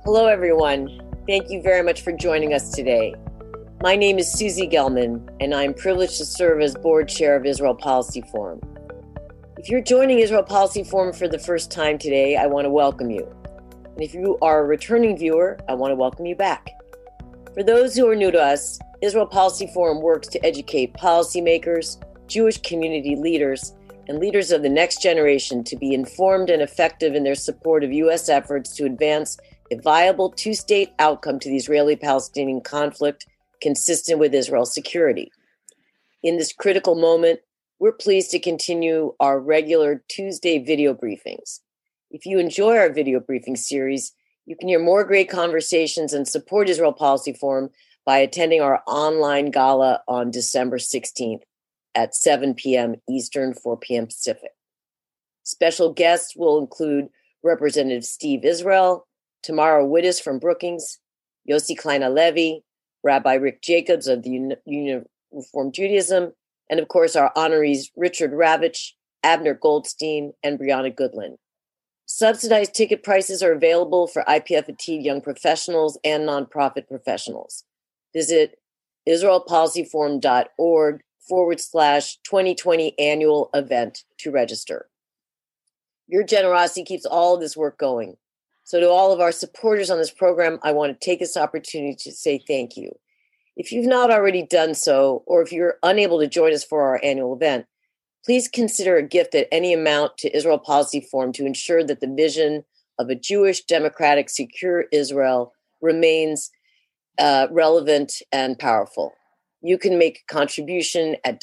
Hello, everyone. Thank you very much for joining us today. My name is Susie Gelman, and I'm privileged to serve as board chair of Israel Policy Forum. If you're joining Israel Policy Forum for the first time today, I want to welcome you. And if you are a returning viewer, I want to welcome you back. For those who are new to us, Israel Policy Forum works to educate policymakers, Jewish community leaders, and leaders of the next generation to be informed and effective in their support of U.S. efforts to advance a viable two-state outcome to the Israeli-Palestinian conflict consistent with Israel's security. In this critical moment, we're pleased to continue our regular Tuesday video briefings. If you enjoy our video briefing series, you can hear more great conversations and support Israel Policy Forum by attending our online gala on December 16th at 7 p.m. Eastern, 4 p.m. Pacific. Special guests will include Representative Steve Israel, Tamara Wittes from Brookings, Yossi Klein Halevi, Rabbi Rick Jacobs of the Union of Reform Judaism, and of course our honorees Richard Ravitch, Abner Goldstein, and Brianna Goodland. Subsidized ticket prices are available for IPF-ATID young professionals and nonprofit professionals. Visit israelpolicyforum.org/2020 annual event to register. Your generosity keeps all of this work going. So to all of our supporters on this program, I want to take this opportunity to say thank you. If you've not already done so, or if you're unable to join us for our annual event, please consider a gift at any amount to Israel Policy Forum to ensure that the vision of a Jewish, democratic, secure Israel remains relevant and powerful. You can make a contribution at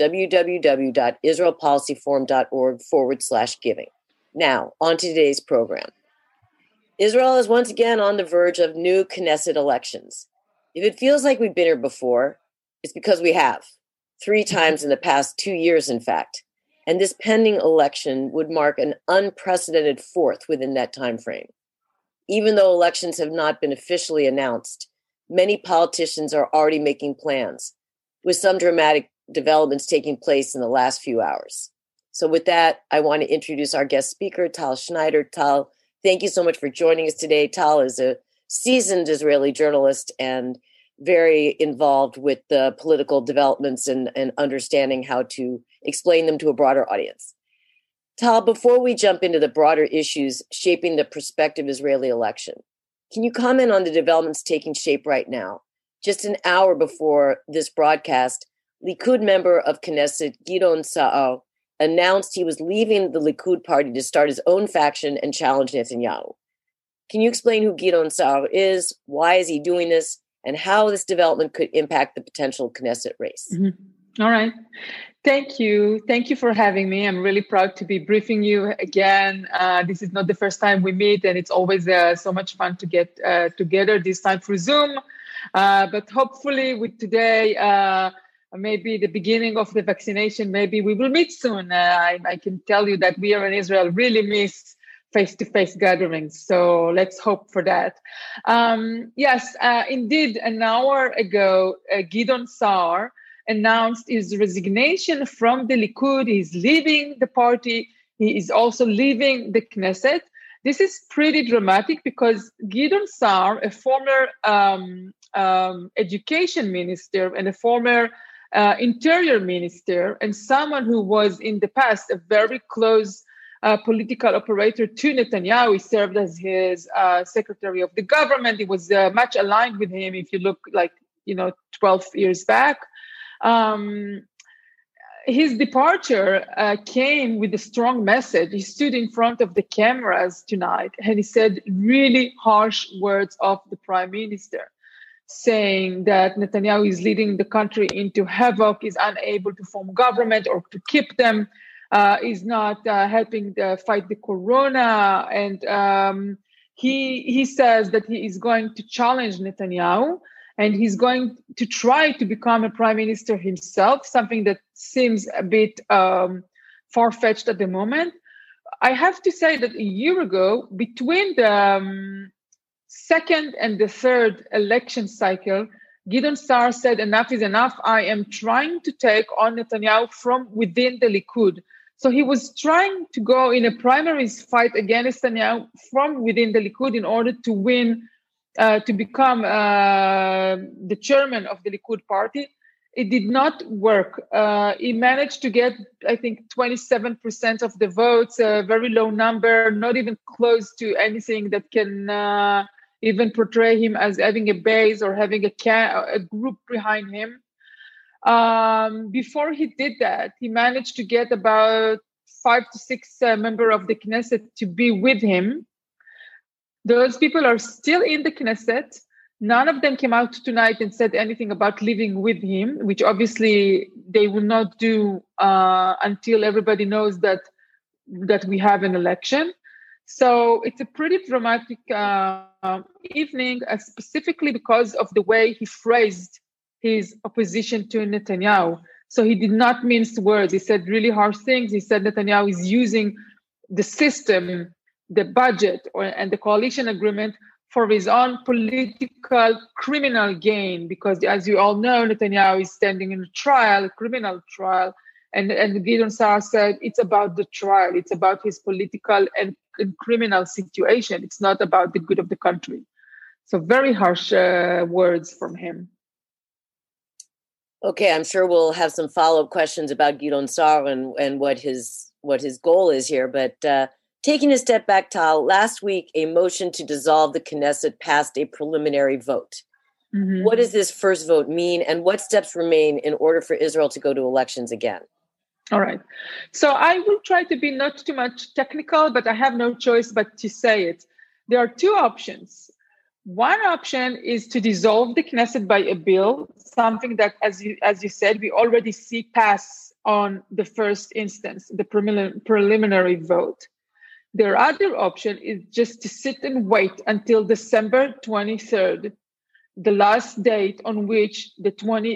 www.israelpolicyforum.org/giving. Now, on to today's program. Israel is once again on the verge of new Knesset elections. If it feels like we've been here before, it's because we have. 3 times in the past 2 years, in fact. And this pending election would mark an unprecedented 4th within that time frame. Even though elections have not been officially announced, many politicians are already making plans, with some dramatic developments taking place in the last few hours. So with that, I want to introduce our guest speaker, Tal Schneider. Tal, thank you so much for joining us today. Tal is a seasoned Israeli journalist and very involved with the political developments and understanding how to explain them to a broader audience. Tal, before we jump into the broader issues shaping the prospective Israeli election, can you comment on the developments taking shape right now? Just an hour before this broadcast, Likud member of Knesset Gideon Sa'ar announced he was leaving the Likud party to start his own faction and challenge Netanyahu. Can you explain who Gideon Sa'ar is, why is he doing this, and how this development could impact the potential Knesset race? Mm-hmm. All right. Thank you. Thank you for having me. I'm really proud to be briefing you again. This is not the first time we meet, and it's always so much fun to get together, this time through Zoom. But hopefully with today, maybe the beginning of the vaccination, maybe we will meet soon. I can tell you that we are in Israel really miss face-to-face gatherings. So let's hope for that. Yes, indeed, an hour ago, Gideon Sa'ar announced his resignation from the Likud. He's leaving the party. He is also leaving the Knesset. This is pretty dramatic because Gideon Sa'ar, a former education minister and a former interior minister, and someone who was in the past a very close political operator to Netanyahu. He served as his secretary of the government. He was much aligned with him if you look 12 years back. His departure came with a strong message. He stood in front of the cameras tonight and he said really harsh words of the prime minister, saying that Netanyahu is leading the country into havoc, is unable to form government or to keep them, is not helping fight the corona. And he says that he is going to challenge Netanyahu and he's going to try to become a prime minister himself, something that seems a bit far-fetched at the moment. I have to say that a year ago, between the second and the third election cycle, Gideon Sa'ar said, enough is enough. I am trying to take on Netanyahu from within the Likud. So he was trying to go in a primaries fight against Netanyahu from within the Likud in order to win to become the chairman of the Likud party. It did not work. He managed to get, I think, 27% of the votes, a very low number, not even close to anything that can even portray him as having a base or having a group behind him. Before he did that, he managed to get about 5 to 6 members of the Knesset to be with him. Those people are still in the Knesset. None of them came out tonight and said anything about living with him, which obviously they will not do until everybody knows that we have an election. So it's a pretty dramatic evening, specifically because of the way he phrased his opposition to Netanyahu. So he did not mince words. He said really harsh things. He said Netanyahu is using the system, the budget, and the coalition agreement for his own political criminal gain, because as you all know, Netanyahu is standing in a criminal trial, and Gideon Saar said it's about the trial, it's about his political and criminal situation, it's not about the good of the country. So very harsh words from him. Okay, I'm sure we'll have some follow-up questions about Gideon Saar and what his goal is here, but taking a step back, Tal, last week, a motion to dissolve the Knesset passed a preliminary vote. Mm-hmm. What does this first vote mean, and what steps remain in order for Israel to go to elections again? All right. So I will try to be not too much technical, but I have no choice but to say it. There are two options. One option is to dissolve the Knesset by a bill, something that, as you said, we already see pass on the first instance, the preliminary vote. Their other option is just to sit and wait until December 23rd, the last date on which the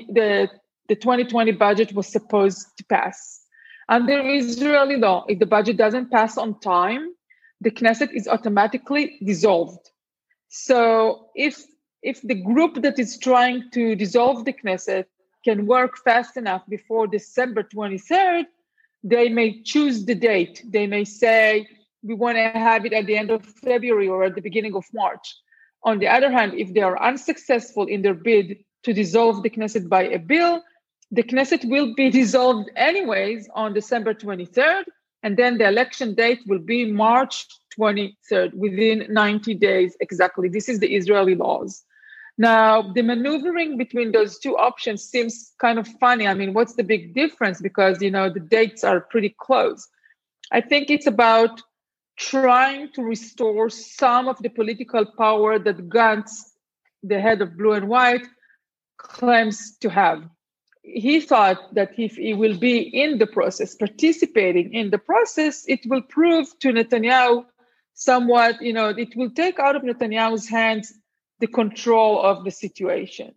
2020 budget was supposed to pass. Under Israeli law, if the budget doesn't pass on time, the Knesset is automatically dissolved. So if the group that is trying to dissolve the Knesset can work fast enough before December 23rd, they may choose the date. They may say, we want to have it at the end of February or at the beginning of March. On the other hand, if they are unsuccessful in their bid to dissolve the Knesset by a bill, the Knesset will be dissolved anyways on December 23rd, and then the election date will be March 23rd, within 90 days exactly. This is the Israeli laws. Now, the maneuvering between those two options seems kind of funny. I mean, what's the big difference? Because, the dates are pretty close. I think it's about trying to restore some of the political power that Gantz, the head of Blue and White, claims to have. He thought that if he will be in the process, participating in the process, it will prove to Netanyahu somewhat, it will take out of Netanyahu's hands the control of the situation.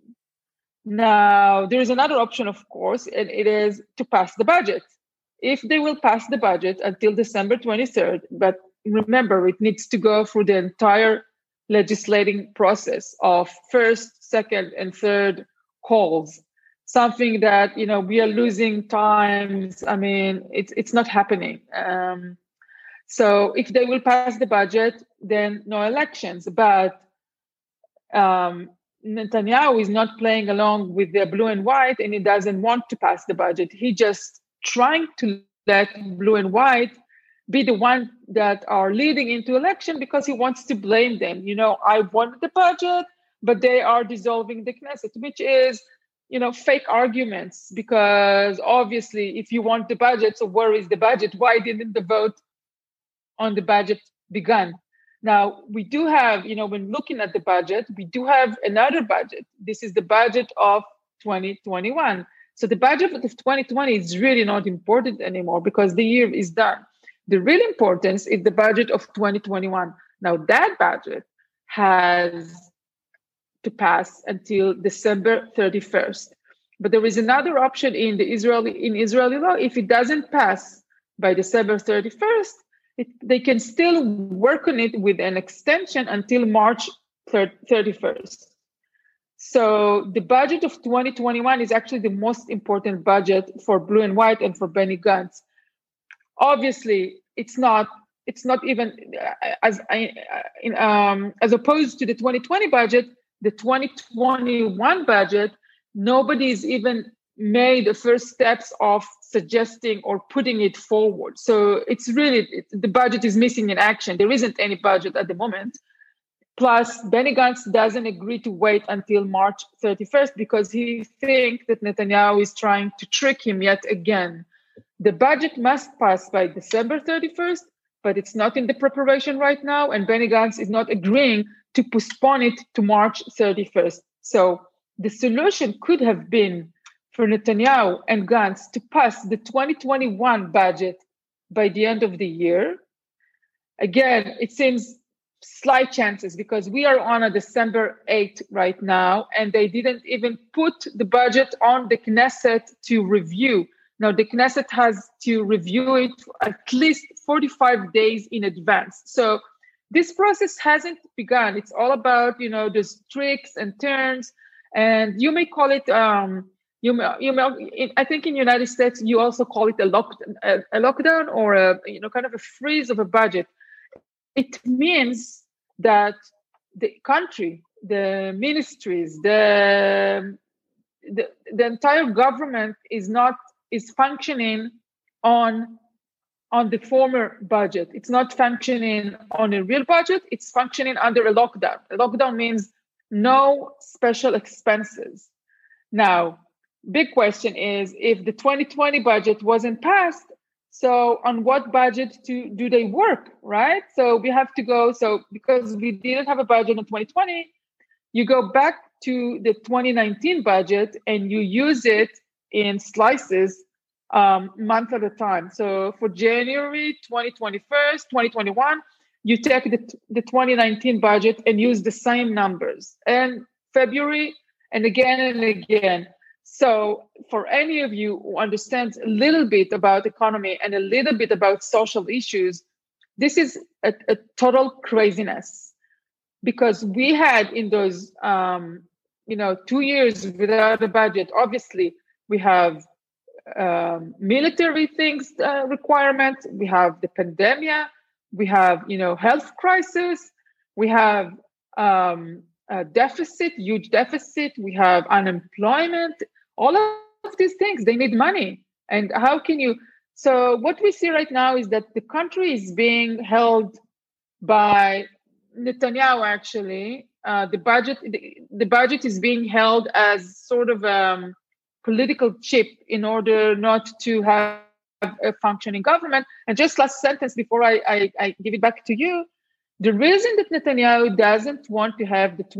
Now, there is another option, of course, and it is to pass the budget. If they will pass the budget until December 23rd, but remember, it needs to go through the entire legislating process of first, second, and third calls. Something that, we are losing times. I mean, it's not happening. So if they will pass the budget, then no elections. But Netanyahu is not playing along with the Blue and White, and he doesn't want to pass the budget. He just trying to let Blue and White be the one that are leading into election because he wants to blame them. I wanted the budget, but they are dissolving the Knesset, which is, fake arguments, because obviously if you want the budget, so where is the budget? Why didn't the vote on the budget begun? Now, we do have, when looking at the budget, we do have another budget. This is the budget of 2021. So the budget of 2020 is really not important anymore because the year is done. The real importance is the budget of 2021. Now, that budget has to pass until December 31st. But there is another option in Israeli law. If it doesn't pass by December 31st, they can still work on it with an extension until March 31st. So the budget of 2021 is actually the most important budget for Blue and White and for Benny Gantz. Obviously, it's not it's not even as opposed to the 2020 budget, the 2021 budget, nobody's even made the first steps of suggesting or putting it forward. So it's really, the budget is missing in action. There isn't any budget at the moment. Plus, Benny Gantz doesn't agree to wait until March 31st because he thinks that Netanyahu is trying to trick him yet again. The budget must pass by December 31st, but it's not in the preparation right now, and Benny Gantz is not agreeing to postpone it to March 31st. So the solution could have been for Netanyahu and Gantz to pass the 2021 budget by the end of the year. Again, it seems slight chances because we are on a December 8th right now, and they didn't even put the budget on the Knesset to review. Now, the Knesset has to review it at least 45 days in advance. So this process hasn't begun. It's all about, those tricks and turns, and you may call it, I think in the United States, you also call it a lockdown or kind of a freeze of a budget. It means that the country, the ministries, the entire government is functioning on the former budget. It's not functioning on a real budget. It's functioning under a lockdown. A lockdown means no special expenses. Now, big question is, if the 2020 budget wasn't passed, so on what budget do they work, right? So we have to go, because we didn't have a budget in 2020, you go back to the 2019 budget and you use it in slices, month at a time. So for January 2021, you take the 2019 budget and use the same numbers, and February, and again. So for any of you who understands a little bit about economy and a little bit about social issues, this is a total craziness, because we had in those 2 years without a budget, obviously we have military things requirements, we have the pandemic, we have health crisis, we have a deficit, huge deficit, we have unemployment. All of these things, they need money. And how can you? So what we see right now is that the country is being held by Netanyahu. Actually, the budget is being held as sort of a political chip in order not to have a functioning government. And just last sentence before I give it back to you. The reason that Netanyahu doesn't want to have the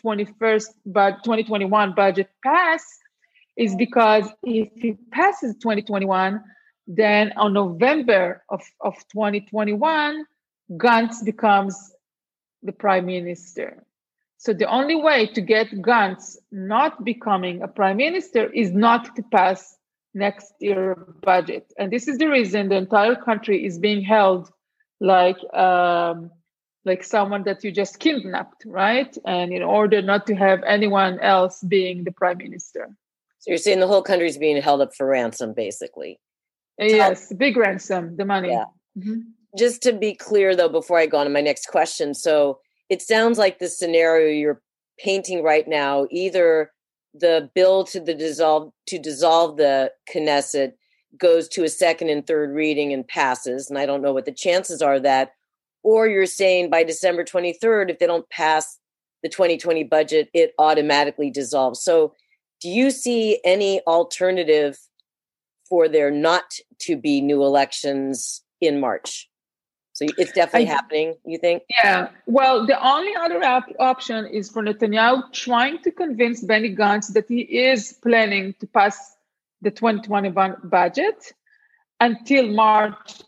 2021 budget pass is because if he passes 2021, then on November of 2021, Gantz becomes the prime minister. So the only way to get Gantz not becoming a prime minister is not to pass next year's budget. And this is the reason the entire country is being held like someone that you just kidnapped, right? And in order not to have anyone else being the prime minister. So you're saying the whole country is being held up for ransom, basically. Yes, big ransom, the money. Yeah. Mm-hmm. Just to be clear, though, before I go on to my next question. So it sounds like the scenario you're painting right now, either the bill to dissolve the Knesset goes to a second and third reading and passes, and I don't know what the chances are of that, or you're saying by December 23rd, if they don't pass the 2020 budget, it automatically dissolves. So do you see any alternative for there not to be new elections in March? So it's definitely happening, you think? Yeah. Well, the only other option is for Netanyahu trying to convince Benny Gantz that he is planning to pass the 2021 budget until March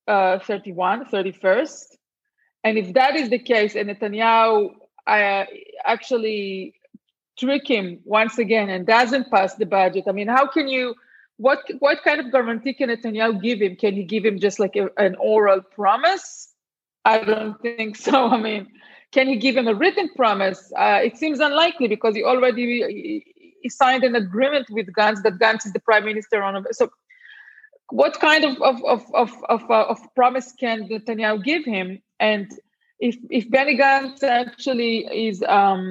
31st. And if that is the case, and Netanyahu actually trick him once again and doesn't pass the budget, I mean, how can you, what kind of guarantee can Netanyahu give him? Can he give him just like an oral promise? I don't think so. I mean, can he give him a written promise? It seems unlikely because he signed an agreement with Gantz that Gantz is the prime minister. So what kind of promise can Netanyahu give him? And if Benny Gantz actually is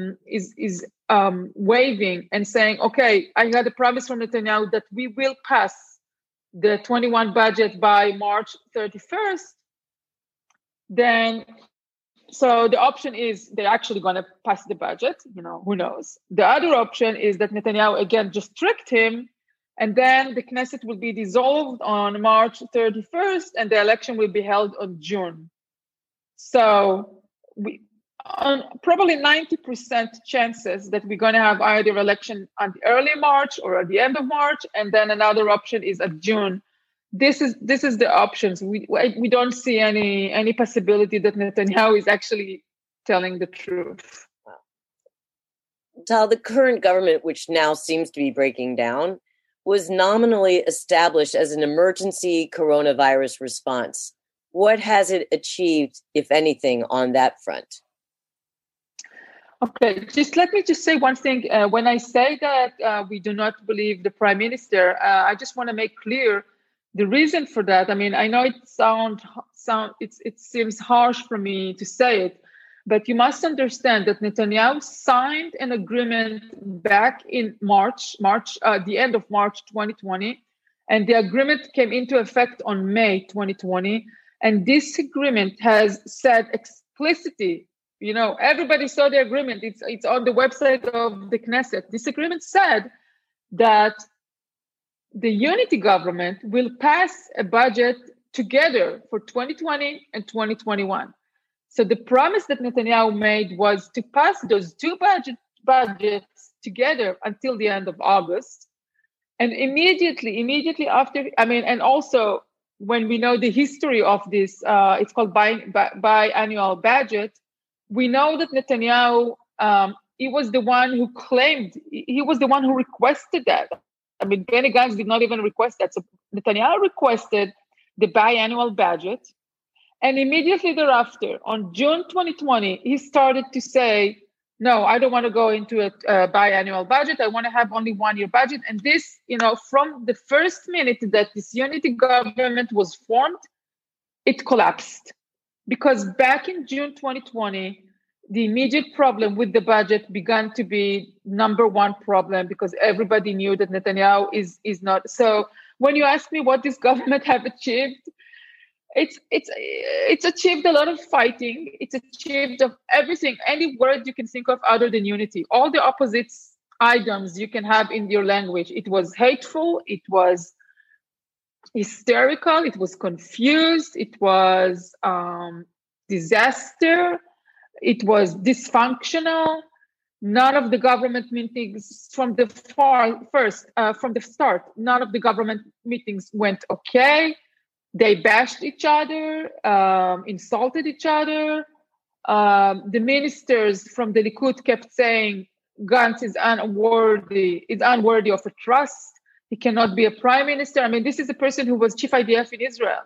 waving and saying, okay, I got a promise from Netanyahu that we will pass the 21 budget by March 31st, then so the option is they're actually going to pass the budget, who knows. The other option is that Netanyahu again just tricked him, and then the Knesset will be dissolved on March 31st and the election will be held on June. So probably 90% chances that we're going to have either election at the early March or at the end of March, and then another option is at June. This is the options. We don't see any possibility that Netanyahu is actually telling the truth. Tal, the current government, which now seems to be breaking down, was nominally established as an emergency coronavirus response. What has it achieved, if anything, on that front? Okay, let me say one thing. When I say that we do not believe the prime minister, I just want to make clear the reason for that. I mean, I know it seems harsh for me to say it, but you must understand that Netanyahu signed an agreement back in the end of March 2020, and the agreement came into effect on May 2020. And this agreement has said explicitly, everybody saw the agreement. It's on the website of the Knesset. This agreement said that the unity government will pass a budget together for 2020 and 2021. So the promise that Netanyahu made was to pass those two budgets together until the end of August. And immediately after, and also when we know the history of this, it's called biannual budget, we know that Netanyahu, he was the one who claimed, he was the one who requested that. I mean, Benny Gantz did not even request that. So Netanyahu requested the biannual budget. And immediately thereafter, on June 2020, he started to say, no, I don't want to go into a biannual budget. I want to have only 1 year budget. And this, from the first minute that this unity government was formed, it collapsed. Because back in June 2020, the immediate problem with the budget began to be number one problem, because everybody knew that Netanyahu is not. So when you ask me what this government have achieved, it's achieved a lot of fighting. It's achieved of everything, any word you can think of other than unity. All the opposites items you can have in your language. It was hateful. It was hysterical. It was confused. It was disaster. It was dysfunctional. None of the government meetings from the start, none of the government meetings went okay. They bashed each other, insulted each other. The ministers from the Likud kept saying Gantz is unworthy of a trust. He cannot be a prime minister. I mean, this is a person who was chief IDF in Israel.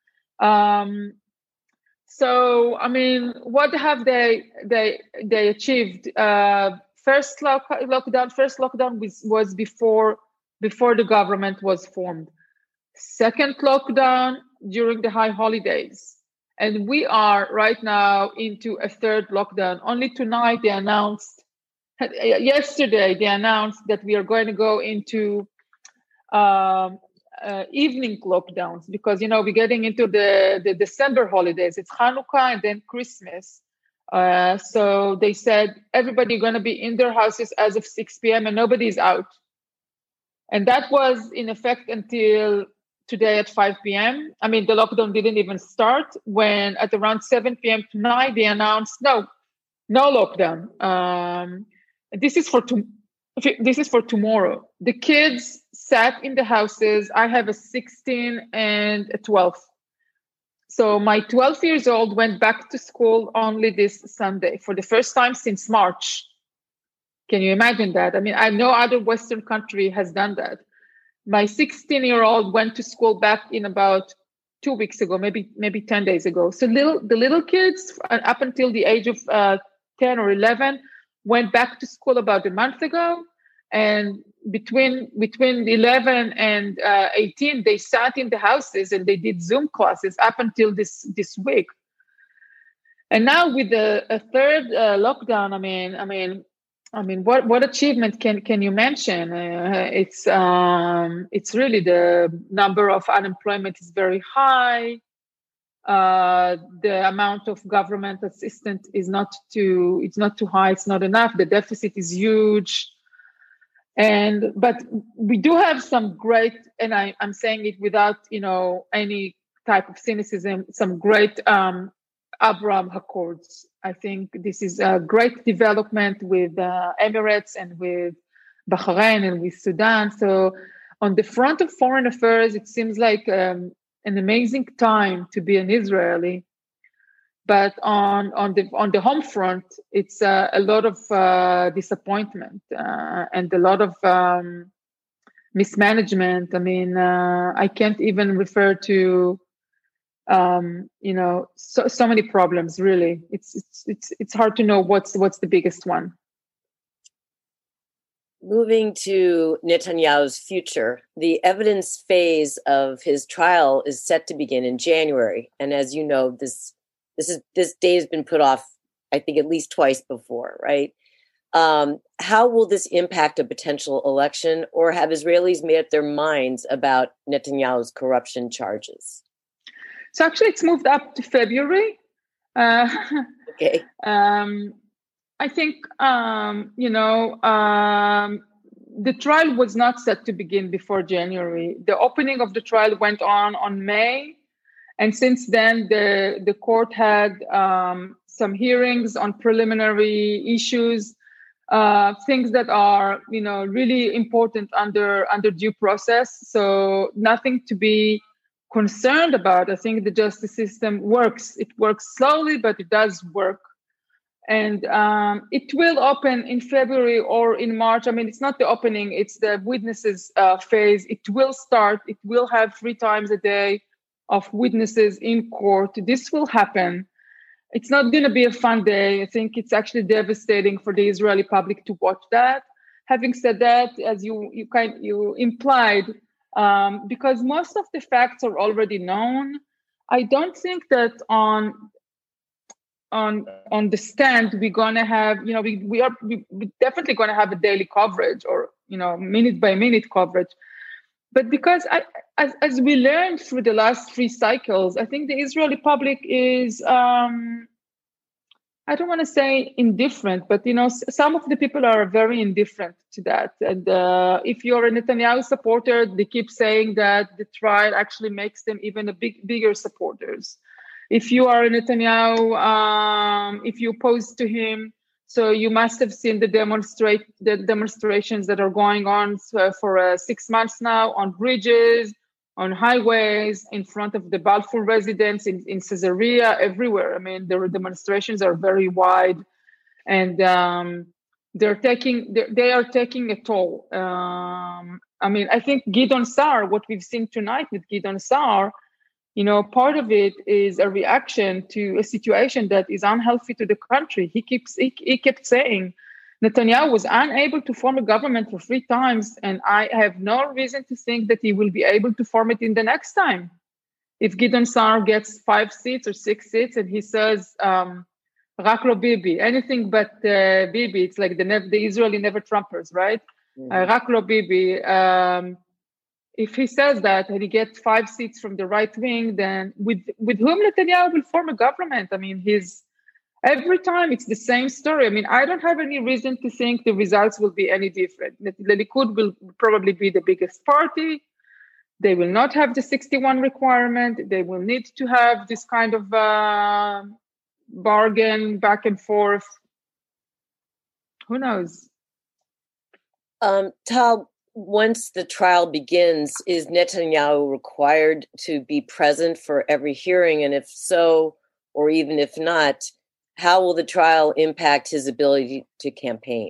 So, I mean, what have they achieved? First lockdown was before the government was formed. Second lockdown during the high holidays. And we are right now into a third lockdown. Only tonight yesterday they announced that we are going to go into evening lockdowns, because we're getting into the December holidays. It's Hanukkah and then Christmas. So they said everybody going to be in their houses as of 6 p.m. and nobody's out. And that was in effect until today at 5 p.m. I mean, the lockdown didn't even start when at around 7 p.m. tonight they announced no lockdown. This is for tomorrow. The kids sat in the houses. I have a 16 and a 12. So my 12 years old went back to school only this Sunday for the first time since March. Can you imagine that? I mean, no other Western country has done that. My 16-year-old went to school back in about 2 weeks ago, maybe 10 days ago. So the little kids up until the age of 10 or 11 went back to school about a month ago. And between 11 and 18, they sat in the houses and they did Zoom classes up until this week. And now with a third lockdown, I mean, what achievement can you mention? It's really the number of unemployment is very high. The amount of government assistance is not too high. It's not enough. The deficit is huge. But we do have some great, and I'm saying it without, any type of cynicism, some great Abraham Accords. I think this is a great development with Emirates and with Bahrain and with Sudan. So on the front of foreign affairs, it seems like an amazing time to be an Israeli. But on the home front, it's a lot of disappointment and a lot of mismanagement. I mean, I can't even refer to so many problems. Really, it's hard to know what's the biggest one. Moving to Netanyahu's future, the evidence phase of his trial is set to begin in January, and as you know, this day has been put off, I think, at least twice before, right? How will this impact a potential election, or have Israelis made up their minds about Netanyahu's corruption charges? So actually, it's moved up to February. Okay. I think, the trial was not set to begin before January. The opening of the trial went on May. And since then, the court had some hearings on preliminary issues, things that are, really important under due process. So nothing to be concerned about. I think the justice system works. It works slowly, but it does work. And it will open in February or in March. I mean, it's not the opening, it's the witnesses phase. It will start. It will have 3 times a day of witnesses in court. This will happen. It's not going to be a fun day. I think it's actually devastating for the Israeli public to watch that. Having said that, as you implied, because most of the facts are already known, I don't think that on the stand we're going to have, we're definitely going to have a daily coverage or, minute by minute coverage. But because as we learned through the last 3 cycles, I think the Israeli public is, I don't want to say indifferent, but, some of the people are very indifferent to that. And if you're a Netanyahu supporter, they keep saying that the trial actually makes them even bigger supporters. If you are a Netanyahu, if you oppose to him, so you must have seen the demonstrations that are going on for 6 months now on bridges, on highways, in front of the Balfour residence, in Caesarea, everywhere. I mean, the demonstrations are very wide, and they are taking a toll. I mean, I think Gideon Sa'ar, what we've seen tonight with Gideon Sa'ar, part of it is a reaction to a situation that is unhealthy to the country. He kept saying Netanyahu was unable to form a government for 3 times, and I have no reason to think that he will be able to form it in the next time. If Gideon Sa'ar gets 5 seats or 6 seats, and he says, "Rak lo Bibi," anything but Bibi, it's like the Israeli never Trumpers, right? Mm-hmm. Rak lo Bibi. If he says that and he gets 5 seats from the right wing, then with whom Netanyahu will form a government? I mean, every time it's the same story. I mean, I don't have any reason to think the results will be any different. The Likud will probably be the biggest party. They will not have the 61 requirement. They will need to have this kind of bargain back and forth. Who knows? Tal, once the trial begins, is Netanyahu required to be present for every hearing? And if so, or even if not, how will the trial impact his ability to campaign?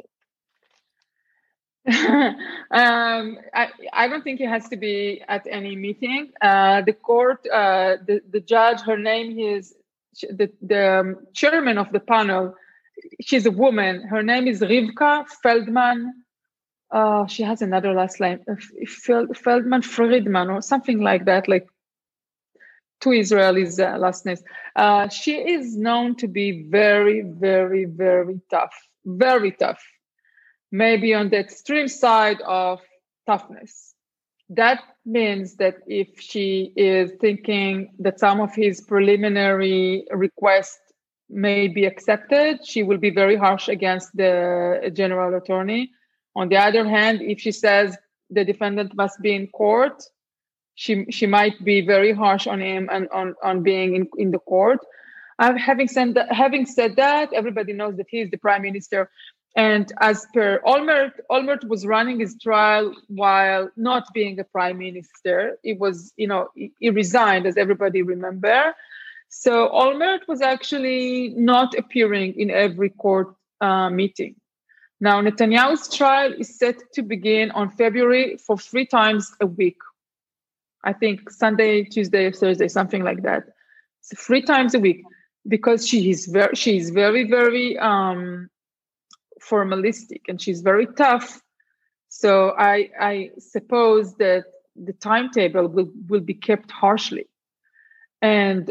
I don't think he has to be at any meeting. The court, the judge, her name is the chairman of the panel. She's a woman. Her name is Rivka Feldman. She has another last name, Feldman Friedman or something like that, like two Israelis last names. She is known to be very, very, very tough, very tough. Maybe on the extreme side of toughness. That means that if she is thinking that some of his preliminary requests may be accepted, she will be very harsh against the general attorney. On the other hand, if she says the defendant must be in court, she might be very harsh on him and on being in the court. Having said that, everybody knows that he is the prime minister. And as per Olmert was running his trial while not being a prime minister. It was, he resigned, as everybody remember. So Olmert was actually not appearing in every court meeting. Now, Netanyahu's trial is set to begin on February for 3 times a week. I think Sunday, Tuesday, Thursday, something like that. So 3 times a week, because she is very, very formalistic and she's very tough. So I suppose that the timetable will be kept harshly. And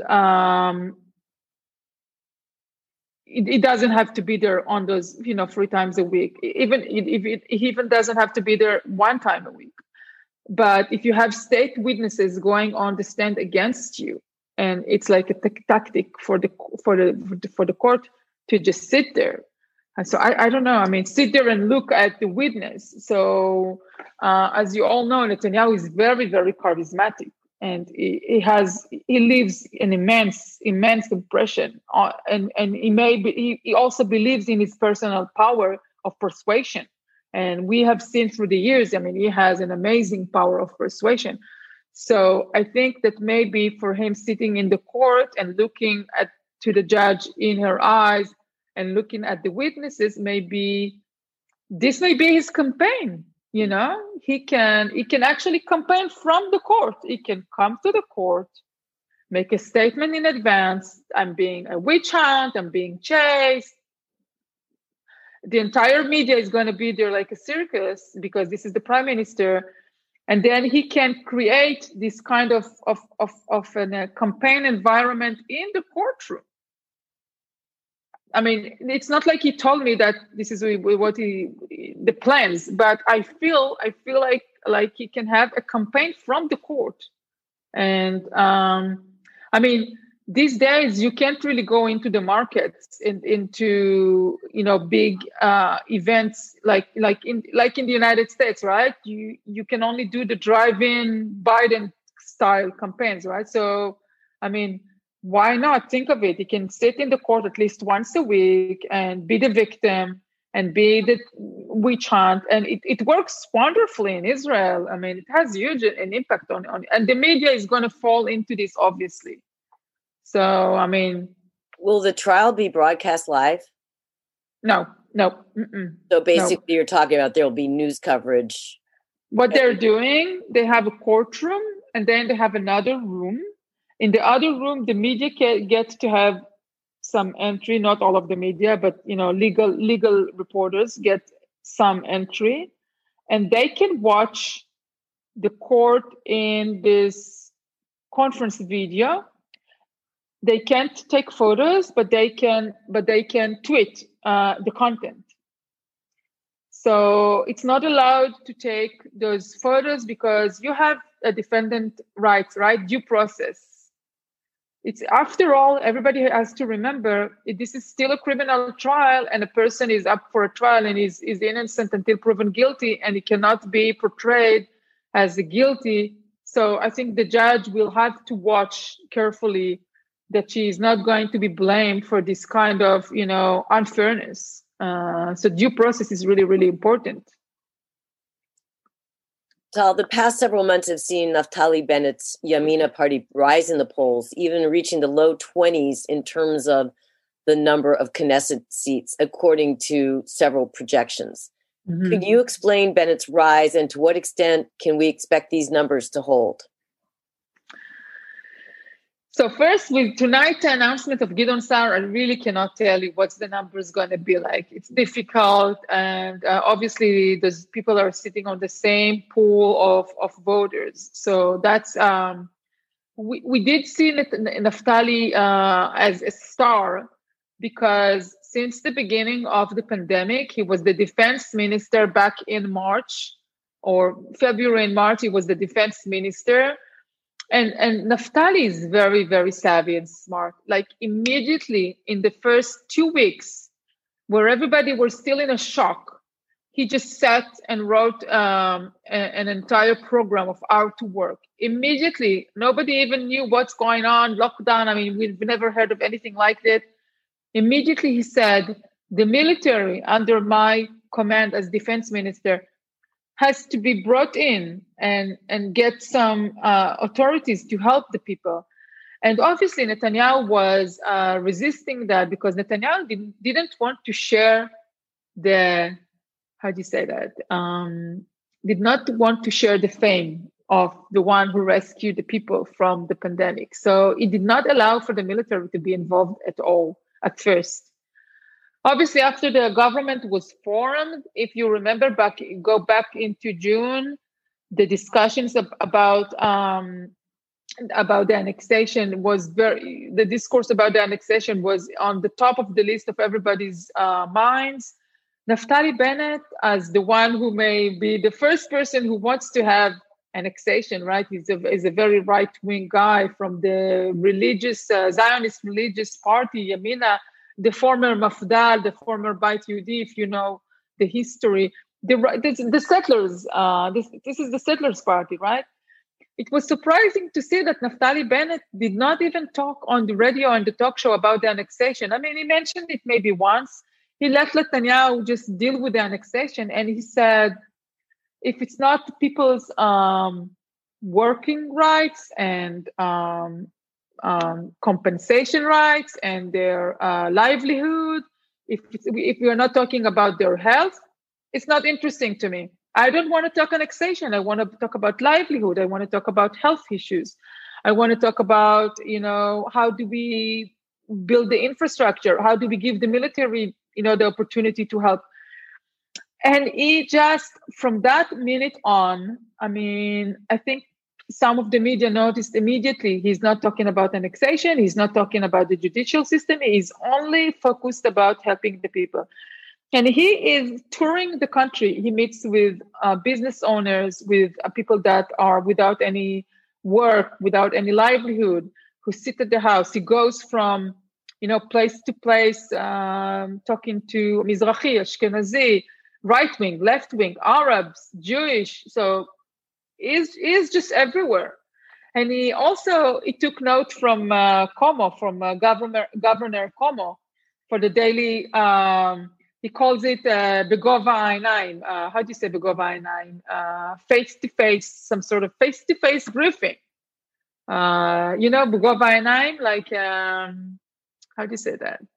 it doesn't have to be there on those, 3 times a week. It even doesn't have to be there 1 time a week. But if you have state witnesses going on the stand against you, and it's like a tactic for the court to just sit there. And so I don't know. I mean, sit there and look at the witness. So as you all know, Netanyahu is very, very charismatic, and he leaves an immense impression. And he also believes in his personal power of persuasion. And we have seen through the years, I mean, he has an amazing power of persuasion. So I think that maybe for him sitting in the court and looking to the judge in her eyes and looking at the witnesses, this may be his campaign. He can actually campaign from the court. He can come to the court, make a statement in advance. I'm being a witch hunt. I'm being chased. The entire media is going to be there like a circus because this is the prime minister. And then he can create this kind of a campaign environment in the courtroom. I mean, it's not like he told me that this is what the plans, but I feel like he can have a campaign from the court. And I mean, these days you can't really go into the markets into big events like in the United States, right? You can only do the drive-in Biden style campaigns, right? So I mean, why not? Think of it. You can sit in the court at least once a week and be the victim and be the witch hunt, and it works wonderfully in Israel. I mean, it has huge an impact on and the media is going to fall into this, obviously. So, I mean... Will the trial be broadcast live? No. Mm-mm. So basically you're talking about there will be news coverage. What they're doing, they have a courtroom and then they have another room. In the other room, the media gets to have some entry, not all of the media, but, legal reporters get some entry. And they can watch the court in this conference video. They can't take photos, but they can tweet the content. So it's not allowed to take those photos because you have a defendant rights, right? Due process. It's, after all, everybody has to remember this is still a criminal trial, and a person is up for a trial and is innocent until proven guilty, and he cannot be portrayed as a guilty. So I think the judge will have to watch carefully that she is not going to be blamed for this kind of, unfairness. So due process is really, really important. Tal, the past several months have seen Naftali Bennett's Yamina party rise in the polls, even reaching the low 20s in terms of the number of Knesset seats, according to several projections. Mm-hmm. Could you explain Bennett's rise, and to what extent can we expect these numbers to hold? So first, with tonight the announcement of Gideon Sa'ar, I really cannot tell you what's the numbers going to be like. It's difficult, and obviously, those people are sitting on the same pool of voters. So that's we did see Naftali as a star because since the beginning of the pandemic, he was the defense minister back in March or February and March. He was the defense minister. And Naftali is very, very savvy and smart. Like immediately in the first 2 weeks, where everybody was still in a shock, he just sat and wrote an entire program of how to work. Immediately, nobody even knew what's going on, lockdown. I mean, we've never heard of anything like that. Immediately, he said, the military under my command as defense minister has to be brought in and get some authorities to help the people. And obviously, Netanyahu was resisting that because Netanyahu didn't want to share the, how do you say that? Did not want to share the fame of the one who rescued the people from the pandemic. So it did not allow for the military to be involved at all at first. Obviously, after the government was formed, if you remember go back into June, the discussions about the annexation the discourse about the annexation was on the top of the list of everybody's minds. Naftali Bennett, as the one who may be the first person who wants to have annexation, right? He's a very right-wing guy from the religious, Zionist religious party, Yamina, the former Mafdal, the former Beit Yehudi, if you know the history. The settlers, this is the settlers party, right? It was surprising to see that Naftali Bennett did not even talk on the radio and the talk show about the annexation. I mean, he mentioned it maybe once. He let Netanyahu just deal with the annexation. And he said, if it's not people's working rights and compensation rights and their livelihood, if we are not talking about their health, it's not interesting to me. I don't want to talk annexation. I want to talk about livelihood. I want to talk about health issues. I want to talk about, how do we build the infrastructure? How do we give the military, the opportunity to help? And he just, from that minute on, I mean, I think some of the media noticed immediately he's not talking about annexation. He's not talking about the judicial system. He's only focused about helping the people. And he is touring the country. He meets with business owners, with people that are without any work, without any livelihood, who sit at the house. He goes from, place to place, talking to Mizrahi, Ashkenazi, right wing, left wing, Arabs, Jewish. So he's just everywhere. And he took note from Cuomo, from Governor Cuomo, for the daily. He calls it Begova Einaim. How do you say Begova Einaim? Face-to-face, some sort of face-to-face briefing. Begova Einaim, like, how do you say that?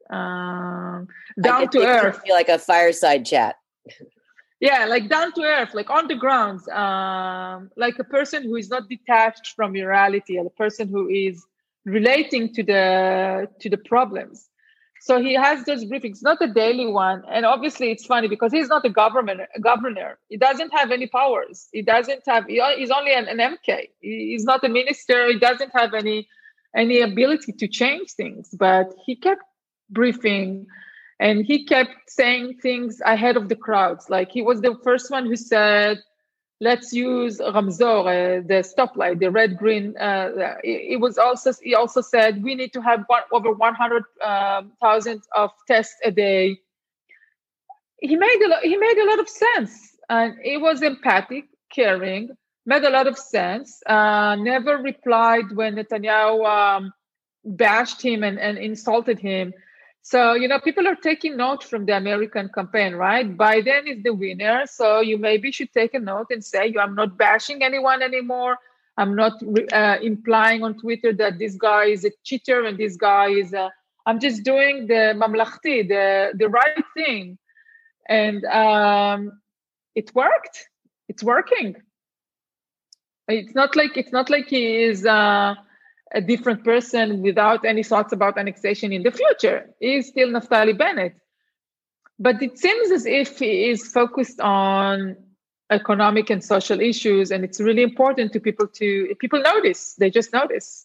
Down to earth. Like a fireside chat. Yeah, like down to earth, like on the ground, like a person who is not detached from reality, a person who is relating to the problems. So he has those briefings, not a daily one. And obviously it's funny because he's not a governor. He doesn't have any powers. He's only an MK. He's not a minister. He doesn't have any ability to change things, but he kept briefing and he kept saying things ahead of the crowds. Like he was the first one who said, let's use Ramzor, the stoplight, the red-green. He also said we need to have over 100,000 of tests a day. He made a lot of sense, and he was empathic, caring, made a lot of sense. Never replied when Netanyahu bashed him and insulted him. So, people are taking note from the American campaign, right? Biden is the winner. So you maybe should take a note and say, I'm not bashing anyone anymore. I'm not implying on Twitter that this guy is a cheater and this guy is I'm just doing the mamlachti, the right thing. And it worked. It's working. It's not like he is a different person without any thoughts about annexation in the future. He is still Naftali Bennett. But it seems as if he is focused on economic and social issues, and it's really important to people notice. They just notice.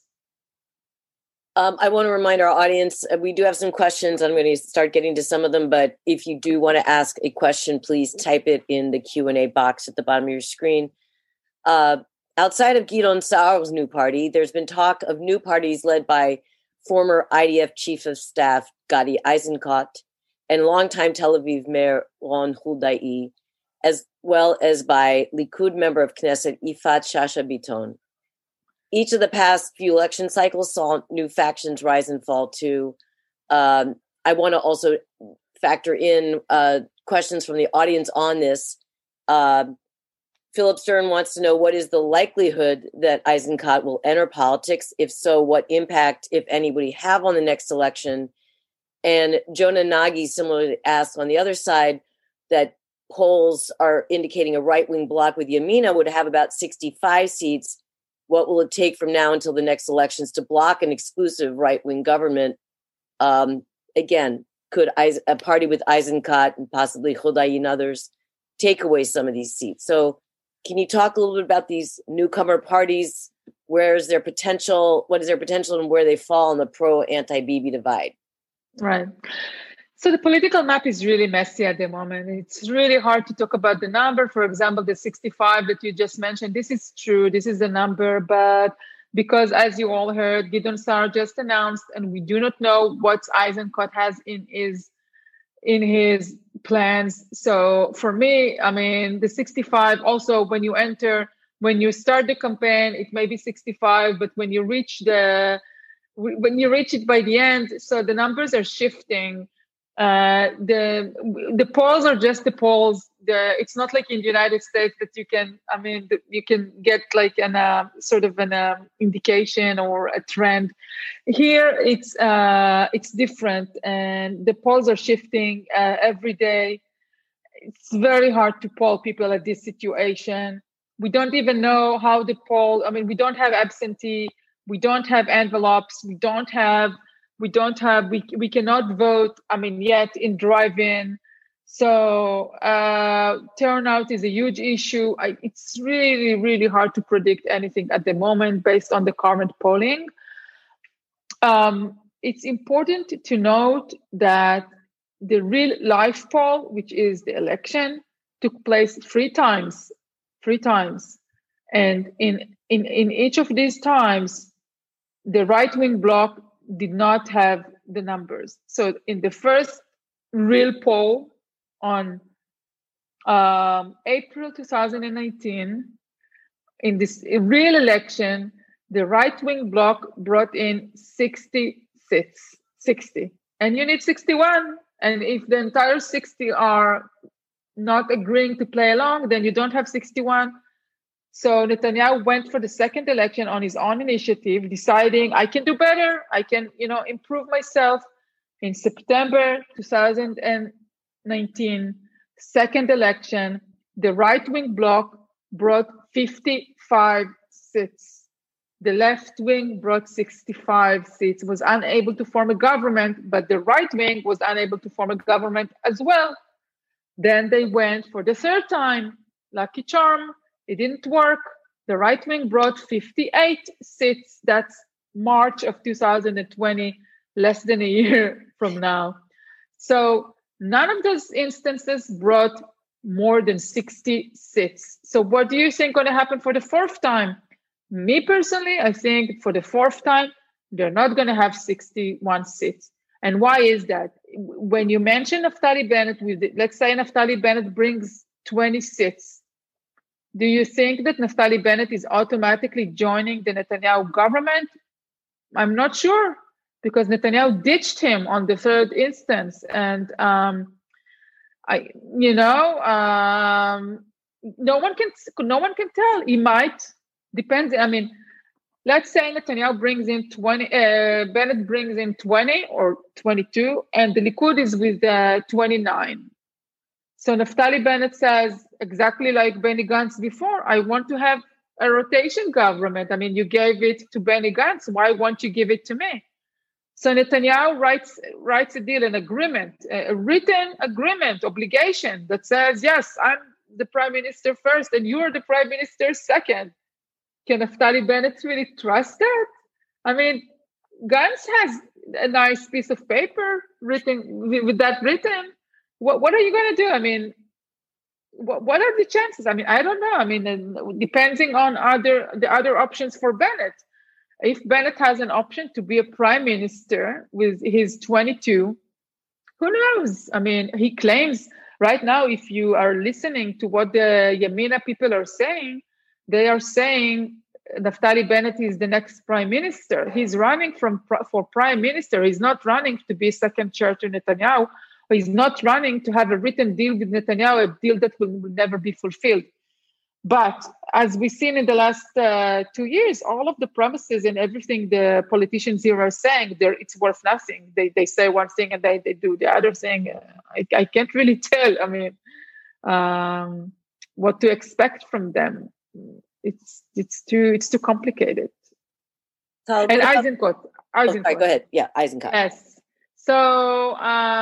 I want to remind our audience, we do have some questions. I'm going to start getting to some of them, but if you do want to ask a question, please type it in the Q&A box at the bottom of your screen. Outside of Gideon Sa'ar's new party, there's been talk of new parties led by former IDF Chief of Staff Gadi Eisenkot and longtime Tel Aviv Mayor Ron Huldai, as well as by Likud member of Knesset Yifat Shasha Biton. Each of the past few election cycles saw new factions rise and fall too. I want to also factor in questions from the audience on this. Philip Stern wants to know, what is the likelihood that Eisenkot will enter politics? If so, what impact, if any, would he have on the next election? And Jonah Nagy similarly asked on the other side that polls are indicating a right-wing bloc with Yamina would have about 65 seats. What will it take from now until the next elections to block an exclusive right-wing government? Again, could a party with Eisenkot and possibly Huldai and others take away some of these seats? So can you talk a little bit about these newcomer parties? Where is their potential? What is their potential and where they fall in the pro-anti-Bibi divide? Right. So the political map is really messy at the moment. It's really hard to talk about the number. For example, the 65 that you just mentioned, this is true. This is the number. But because, as you all heard, Gideon Sa'ar just announced, and we do not know what Eisenkot has in his plans. So for me, I mean, the 65, also when you start the campaign, it may be 65, but when you reach it by the end, so the numbers are shifting. The polls are just the polls. It's not like in the United States that you can get like an sort of an indication or a trend. Here it's different, and the polls are shifting every day. It's very hard to poll people at this situation. We don't even know how the poll. I mean, we don't have absentee. We don't have envelopes. We cannot vote, yet in drive-in. So turnout is a huge issue. It's really, really hard to predict anything at the moment based on the current polling. It's important to note that the real life poll, which is the election, took place three times. And in each of these times, the right-wing bloc did not have the numbers. So in the first real poll on April 2019, in this real election, the right-wing bloc brought in 60 seats, 60. And you need 61. And if the entire 60 are not agreeing to play along, then you don't have 61. So Netanyahu went for the second election on his own initiative, deciding I can do better. I can, improve myself. In September 2019, second election, the right-wing bloc brought 55 seats. The left wing brought 65 seats, was unable to form a government, but the right wing was unable to form a government as well. Then they went for the third time, lucky charm. It didn't work. The right wing brought 58 seats. That's March of 2020, less than a year from now. So none of those instances brought more than 60 seats. So what do you think going to happen for the fourth time? Me personally, I think for the fourth time, they're not going to have 61 seats. And why is that? When you mention Naftali Bennett, let's say Naftali Bennett brings 20 seats. Do you think that Naftali Bennett is automatically joining the Netanyahu government? I'm not sure, because Netanyahu ditched him on the third instance. And, no one can tell. He might. Depends. Let's say Netanyahu brings in 20, Bennett brings in 20 or 22, and the Likud is with 29. So Naftali Bennett says, exactly like Benny Gantz before, I want to have a rotation government. I mean, you gave it to Benny Gantz. Why won't you give it to me? So Netanyahu writes a deal, an agreement, a written agreement, obligation that says, yes, I'm the prime minister first and you're the prime minister second. Can Naftali Bennett really trust that? I mean, Gantz has a nice piece of paper written with that written. What are you going to do? I mean, what are the chances? I mean, I don't know. I mean, depending on the other options for Bennett. If Bennett has an option to be a prime minister with his 22, who knows? I mean, he claims right now, if you are listening to what the Yamina people are saying, they are saying Naftali Bennett is the next prime minister. He's running for prime minister. He's not running to be second chair to Netanyahu. He's not running to have a written deal with Netanyahu, a deal that will never be fulfilled. But as we've seen in the last 2 years, all of the promises and everything the politicians here are saying, it's worth nothing. They say one thing and they do the other thing. I can't really tell. I mean, what to expect from them. It's too complicated. So, and Eisenkot. Sorry, go ahead. Yeah, Eisenkot. Yes. So.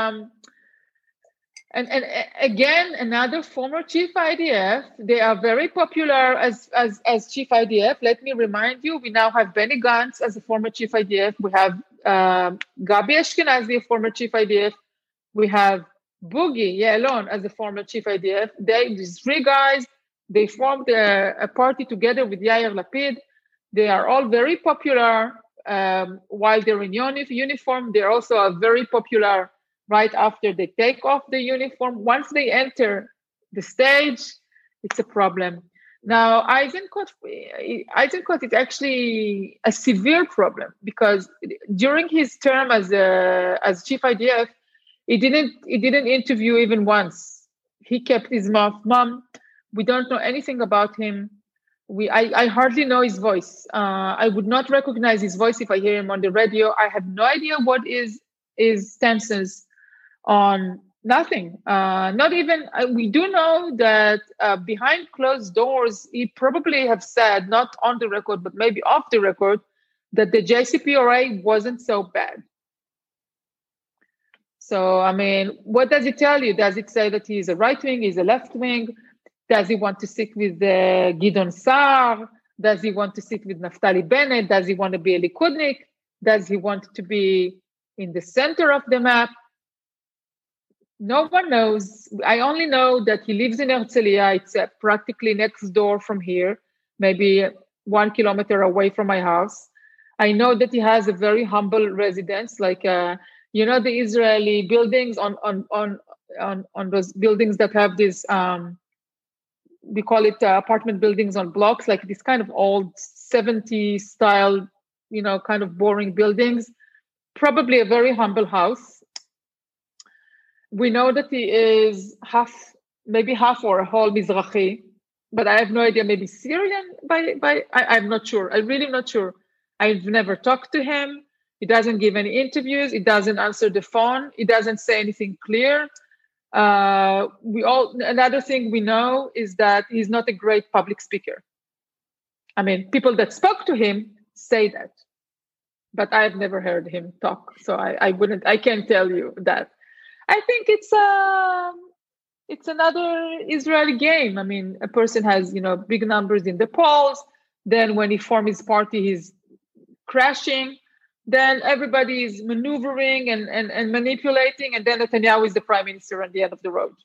And again, another former chief IDF. They are very popular as chief IDF. Let me remind you, we now have Benny Gantz as a former chief IDF. We have Gabi Ashkenazi, a former chief IDF. We have Boogie Ya'alon as a former chief IDF. These three guys, they formed a party together with Yair Lapid. They are all very popular while they're in uniform. They're also very popular right after they take off the uniform. Once they enter the stage, it's a problem. Now, Eisenkot is actually a severe problem because during his term as chief IDF, he didn't interview even once. He kept his mouth mum. We don't know anything about him. I hardly know his voice. I would not recognize his voice if I hear him on the radio. I have no idea what is his stances on nothing. Not even, we do know that behind closed doors, he probably have said, not on the record, but maybe off the record, that the JCPOA wasn't so bad. So, I mean, what does it tell you? Does it say that he's a right wing, he's a left wing? Does he want to sit with Gideon Sa'ar? Does he want to sit with Naftali Bennett? Does he want to be a Likudnik? Does he want to be in the center of the map? No one knows. I only know that he lives in Herzliya. It's practically next door from here, maybe 1 kilometer away from my house. I know that he has a very humble residence, like the Israeli buildings on those buildings that have this. We call it apartment buildings on blocks, like this kind of old 70s style, kind of boring buildings. Probably a very humble house. We know that he is maybe half or a whole Mizrahi, but I have no idea, maybe Syrian I'm not sure. I'm really not sure. I've never talked to him. He doesn't give any interviews. He doesn't answer the phone. He doesn't say anything clear. Another thing we know is that he's not a great public speaker. I mean, people that spoke to him say that, but I've never heard him talk. So I can't tell you that. I think it's another Israeli game. I mean, a person has, big numbers in the polls. Then when he forms his party, he's crashing. Then everybody is maneuvering and manipulating. And then Netanyahu is the prime minister at the end of the road.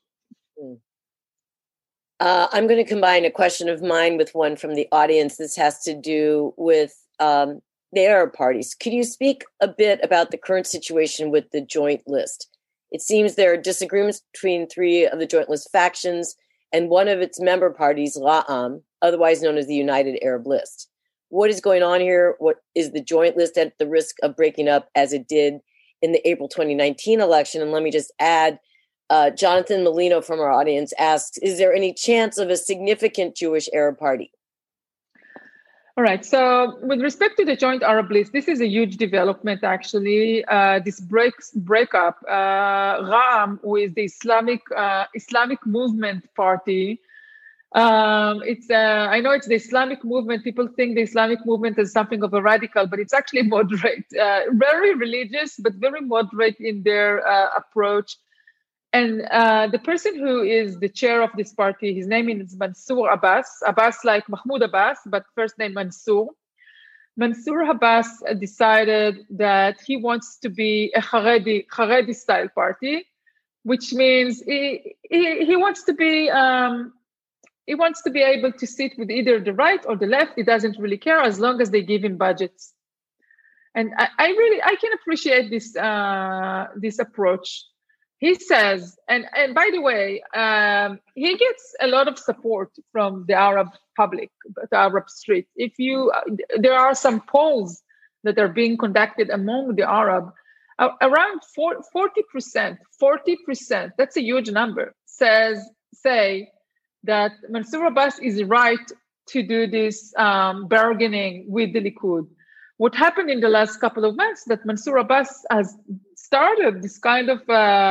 I'm going to combine a question of mine with one from the audience. This has to do with the Arab parties. Could you speak a bit about the current situation with the joint list? It seems there are disagreements between three of the joint list factions and one of its member parties, Ra'am, otherwise known as the United Arab List. What is going on here? What is the joint list at the risk of breaking up as it did in the April 2019 election? And let me just add, Jonathan Molino from our audience asks, is there any chance of a significant Jewish Arab party? All right. So with respect to the Joint Arab List, this is a huge development, actually. This breakup, Ra'am, who is the Islamic Movement Party, It's I know it's the Islamic movement. People think the Islamic movement is something of a radical, but it's actually moderate, very religious, but very moderate in their approach. And the person who is the chair of this party, his name is Mansour Abbas. Abbas like Mahmoud Abbas, but first name Mansour. Mansour Abbas decided that he wants to be a Haredi style party, which means he wants to be able to sit with either the right or the left. He doesn't really care as long as they give him budgets. And I can appreciate this approach. He says, and by the way, he gets a lot of support from the Arab public, the Arab street. There are some polls that are being conducted among the Arab, around 40%, that's a huge number, say that Mansour Abbas is right to do this bargaining with the Likud. What happened in the last couple of months that Mansour Abbas has started this kind of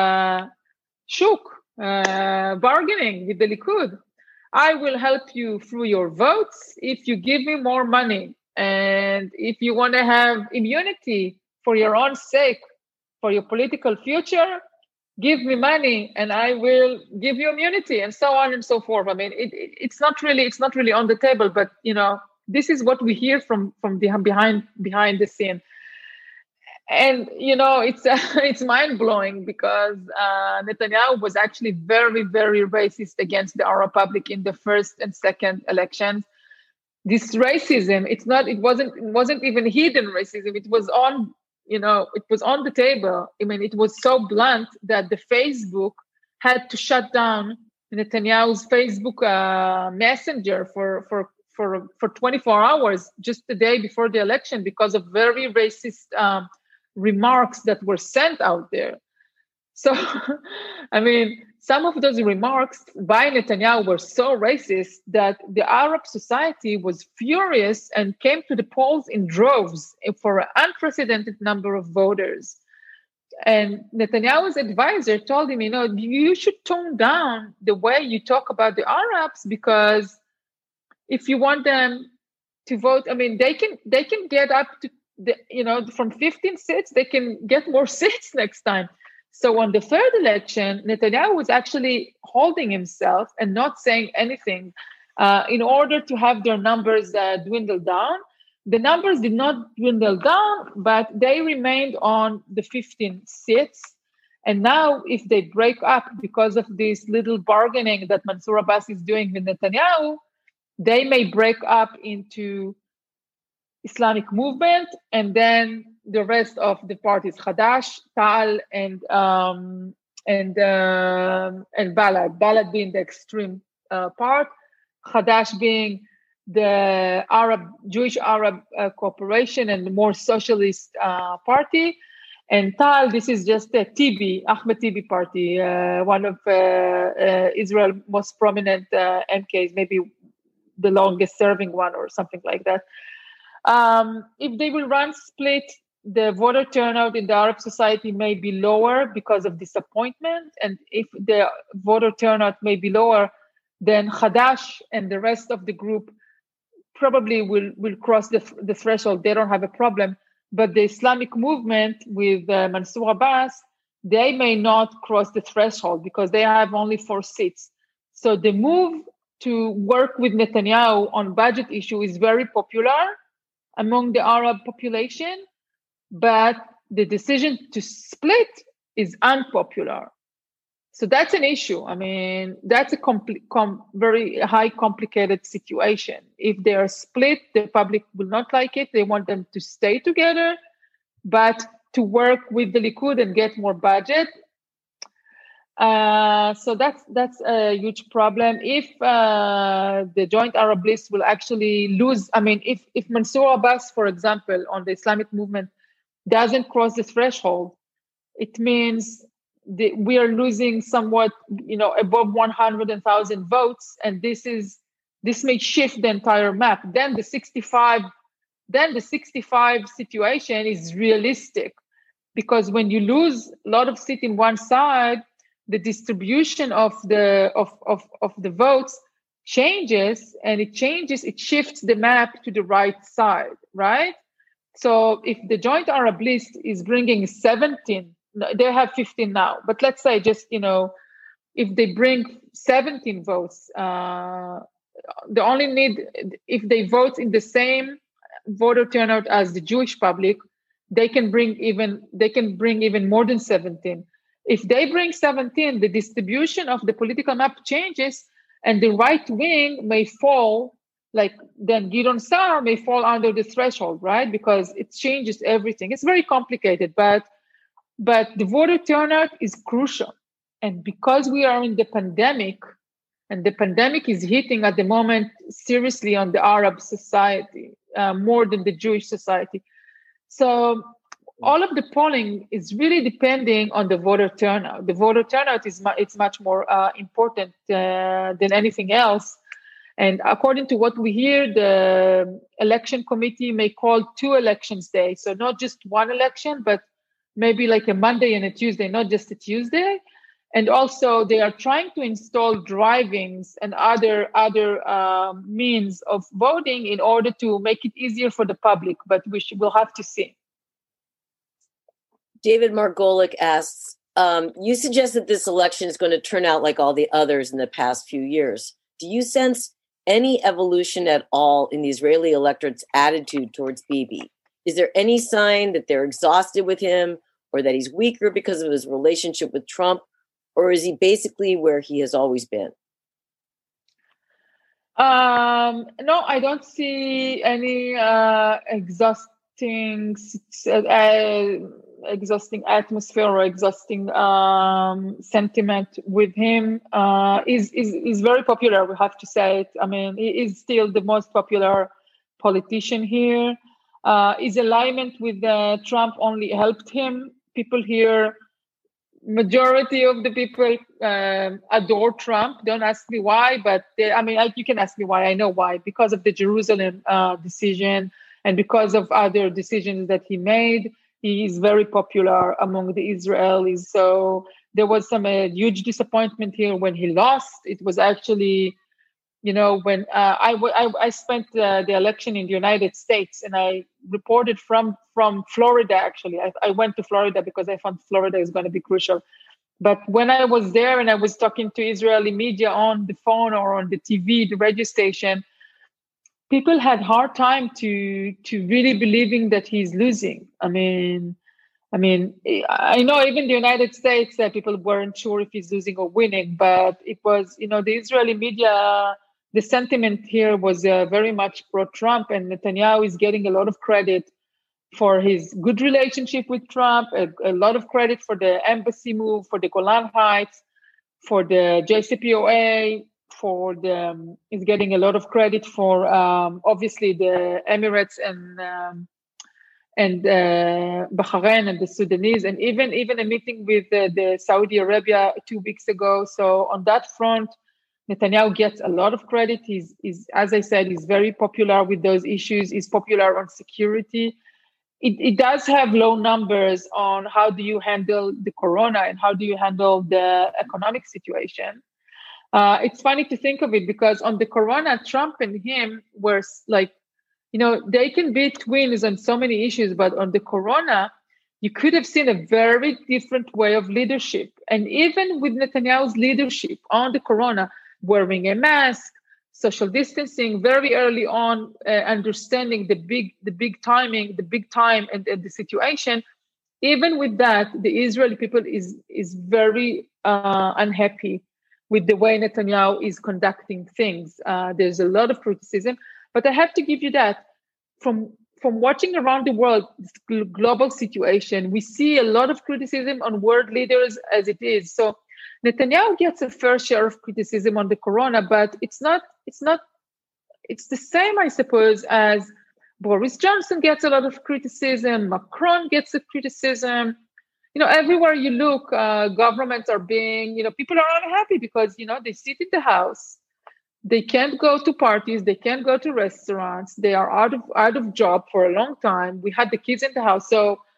bargaining with the Likud. I will help you through your votes if you give me more money. And if you want to have immunity for your own sake, for your political future, give me money and I will give you immunity, and so on and so forth. I mean, it's not really on the table, but this is what we hear from behind the scene. And it's mind-blowing because Netanyahu was actually very, very racist against the Arab public in the first and second elections. This racism, it wasn't even hidden racism. It was on the table. I mean, it was so blunt that the Facebook had to shut down Netanyahu's Facebook Messenger for 24 hours just the day before the election because of very racist remarks that were sent out there. So, I mean, some of those remarks by Netanyahu were so racist that the Arab society was furious and came to the polls in droves for an unprecedented number of voters. And Netanyahu's advisor told him, you should tone down the way you talk about the Arabs, because if you want them to vote, I mean, they can get up to from 15 seats, they can get more seats next time. So on the third election, Netanyahu was actually holding himself and not saying anything in order to have their numbers dwindle down. The numbers did not dwindle down, but they remained on the 15 seats. And now if they break up because of this little bargaining that Mansour Abbas is doing with Netanyahu, they may break up into Islamic movement, and then the rest of the parties, Hadash, Ta'al, and Balad. Balad being the extreme part, Hadash being the Jewish Arab Cooperation and the more socialist party, and Ta'al, this is just a Ahmed Tibi party, one of Israel's most prominent MKs, maybe the longest serving one or something like that. If they will run split, the voter turnout in the Arab society may be lower because of disappointment. And if the voter turnout may be lower, then Hadash and the rest of the group probably will cross the threshold. They don't have a problem. But the Islamic movement with Mansour Abbas, they may not cross the threshold because they have only 4 seats. So the move to work with Netanyahu on budget issue is very popular among the Arab population, but the decision to split is unpopular. So that's an issue. I mean, that's a very high complicated situation. If they are split, the public will not like it. They want them to stay together, but to work with the Likud and get more budget. So that's a huge problem. If the Joint Arab List will actually lose, I mean, if Mansour Abbas, for example, on the Islamic movement doesn't cross the threshold, it means we are losing somewhat, above 100,000 votes, and this may shift the entire map. Then the 65 situation is realistic, because when you lose a lot of seats in one side, the distribution of the votes changes, and it shifts the map to the right side, right? So if the Joint Arab List is bringing 17, they have 15 now, but let's say just, if they bring 17 votes, they only need, if they vote in the same voter turnout as the Jewish public, they can bring even more than 17. If they bring 17, the distribution of the political map changes, and the right wing may fall, like then Gideon Sa'ar may fall under the threshold, right? Because it changes everything. It's very complicated, but the voter turnout is crucial. And because we are in the pandemic, and the pandemic is hitting at the moment seriously on the Arab society, more than the Jewish society. So all of the polling is really depending on the voter turnout. The voter turnout it's much more important than anything else. And according to what we hear, the election committee may call 2 elections days. So not just one election, but maybe like a Monday and a Tuesday, not just a Tuesday. And also they are trying to install drive-ins and other means of voting in order to make it easier for the public, but we'll have to see. David Margolick asks, you suggest that this election is going to turn out like all the others in the past few years. Do you sense any evolution at all in the Israeli electorate's attitude towards Bibi? Is there any sign that they're exhausted with him, or that he's weaker because of his relationship with Trump? Or is he basically where he has always been? No, I don't see any exhausting atmosphere or exhausting sentiment with him. Is very popular, we have to say it. I mean, he is still the most popular politician here. His alignment with Trump only helped him. People here, majority of the people adore Trump. Don't ask me why, but you can ask me why. I know why. Because of the Jerusalem decision, and because of other decisions that he made. He is very popular among the Israelis. So there was some huge disappointment here when he lost. It was actually, when I spent the election in the United States, and I reported from Florida, actually. I went to Florida because I found Florida is going to be crucial. But when I was there and I was talking to Israeli media on the phone or on the TV, the radio station, people had hard time to really believing that he's losing. I mean, I know even the United States, people weren't sure if he's losing or winning, but it was, the Israeli media, the sentiment here was very much pro-Trump, and Netanyahu is getting a lot of credit for his good relationship with Trump, a lot of credit for the embassy move, for the Golan Heights, for the JCPOA, he's getting a lot of credit for obviously the Emirates and Bahrain and the Sudanese, and even a meeting with the Saudi Arabia 2 weeks ago. So on that front, Netanyahu gets a lot of credit. He's as I said, he's very popular with those issues. He's popular on security. It does have low numbers on how do you handle the corona and how do you handle the economic situation. It's funny to think of it because on the corona, Trump and him were like, they can be twins on so many issues, but on the corona, you could have seen a very different way of leadership. And even with Netanyahu's leadership on the corona, wearing a mask, social distancing, very early on, understanding the big time and the situation. Even with that, the Israeli people is very unhappy with the way Netanyahu is conducting things. There's a lot of criticism, but I have to give you that from watching around the world, this global situation, we see a lot of criticism on world leaders as it is. So Netanyahu gets a fair share of criticism on the corona, but it's the same, I suppose, as Boris Johnson gets a lot of criticism, Macron gets a criticism. Everywhere you look, governments are being, people are unhappy because, they sit in the house. They can't go to parties. They can't go to restaurants. They are out of job for a long time. We had the kids in the house. So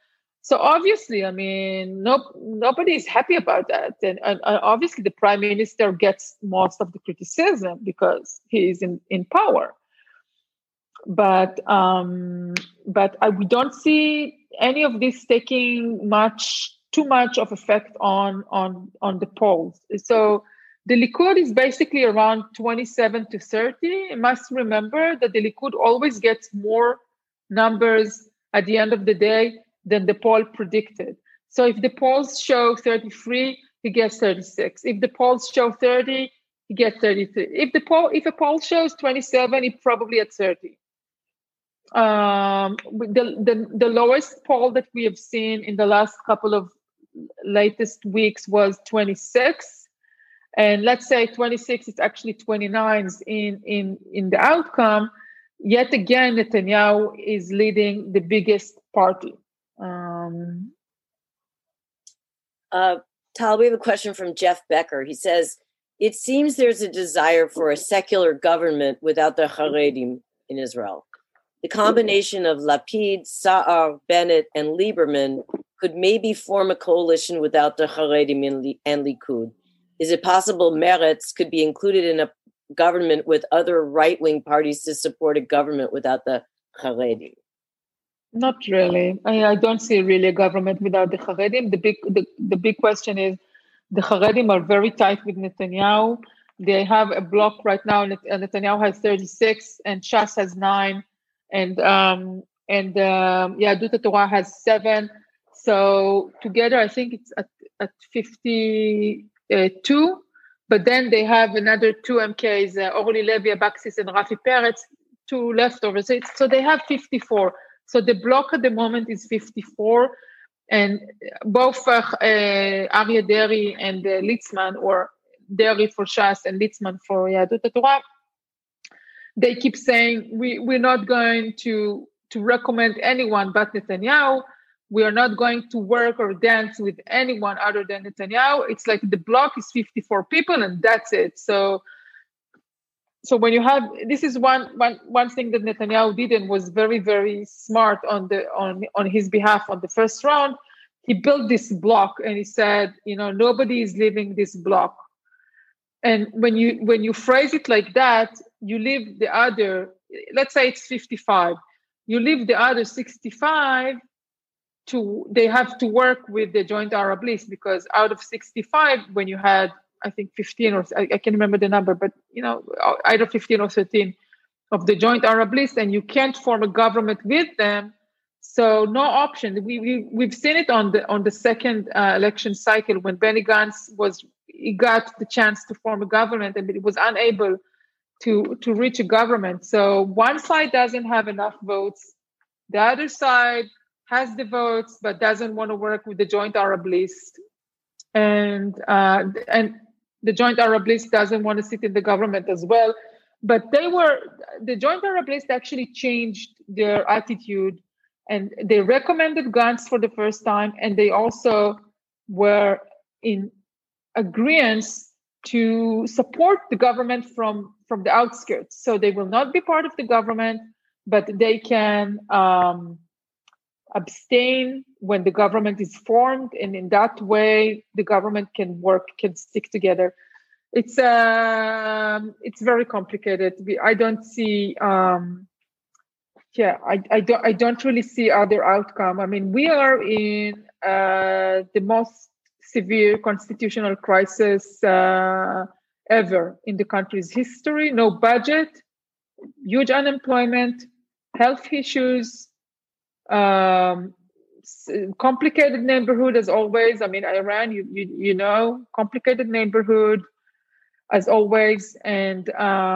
So obviously, I mean, nobody is happy about that, and obviously the prime minister gets most of the criticism because he is in power. But we don't see any of this taking too much of effect on the polls. So the Likud is basically around 27 to 30. You must remember that the Likud always gets more numbers at the end of the day than the poll predicted. So if the polls show 33, he gets 36. If the polls show 30, he gets 33. If a poll shows 27, he probably at 30. The lowest poll that we have seen in the last couple of latest weeks was 26, and let's say 26 is actually 29s in the outcome. Yet again, Netanyahu is leading the biggest party. Tal, we have a question from Jeff Becker. He says, it seems there's a desire for a secular government without the Haredim in Israel. The combination of Lapid, Sa'ar, Bennett, and Lieberman could maybe form a coalition without the Haredim and Likud. Is it possible Meretz could be included in a government with other right-wing parties to support a government without the Haredim? Not really. I don't see really a government without the Haredim. The big question is the Haredim are very tight with Netanyahu. They have a block right now. Netanyahu has 36 and Shas has 9. And Yahadut Torah has 7. So together, I think it's at 52. But then they have another 2 MKs, Orly Levy Abaxis and Rafi Peretz, 2 leftovers. So they have 54. So the block at the moment is 54. And both Aryeh Deri and Litzman, or Deri for Shas and Litzman for Yahadut Torah, they keep saying, we're not going to recommend anyone but Netanyahu. We are not going to work or dance with anyone other than Netanyahu. It's like the block is 54 people and that's it. So when you have, this is one thing that Netanyahu did and was very, very smart on his behalf on the first round. He built this block and he said, nobody is leaving this block. And when you phrase it like that, you leave the other, let's say it's 55, you leave the other 65 they have to work with the Joint Arab List, because out of 65, when you had, I think 15 or I can't remember the number, but either 15 or 13 of the Joint Arab List, and you can't form a government with them. So no option. We've seen it on the second election cycle when Benny Gantz he got the chance to form a government and it was unable to reach a government. So one side doesn't have enough votes. The other side has the votes but doesn't want to work with the Joint Arab List. And the Joint Arab List doesn't want to sit in the government as well. But the Joint Arab List actually changed their attitude, and they recommended Gantz for the first time, and they also were in agreement to support the government from the outskirts. So they will not be part of the government, but they can abstain when the government is formed, and in that way the government can stick together. It's very complicated. I don't see I don't really see other outcome. I mean, we are in the most severe constitutional crisis ever in the country's history. No budget, huge unemployment, health issues, complicated neighborhood as always. I mean, Iran, you know, complicated neighborhood as always, and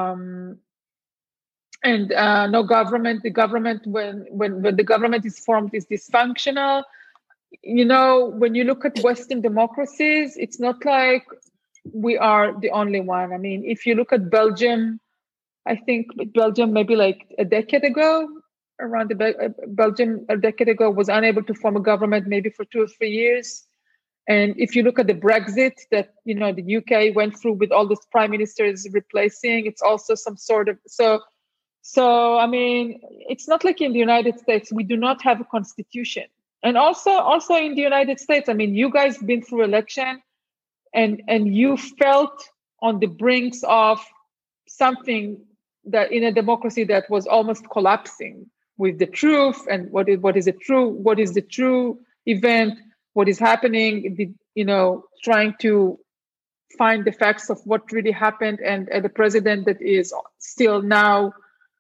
no government. The government, when the government is formed, is dysfunctional. You know, when you look at Western democracies, it's not like we are the only one. I mean, if you look at Belgium, I think Belgium maybe like a decade ago, Belgium a decade ago was unable to form a government maybe for 2 or 3 years. And if you look at the Brexit that, you know, the UK went through with all these prime ministers replacing, it's also some sort of, so I mean, it's not like in the United States, we do not have a constitution. And also in the United States, I mean, you guys been through election, and you felt on the brinks of something that in a democracy that was almost collapsing with the truth and what is the true event, what is happening, trying to find the facts of what really happened, and the president that is still now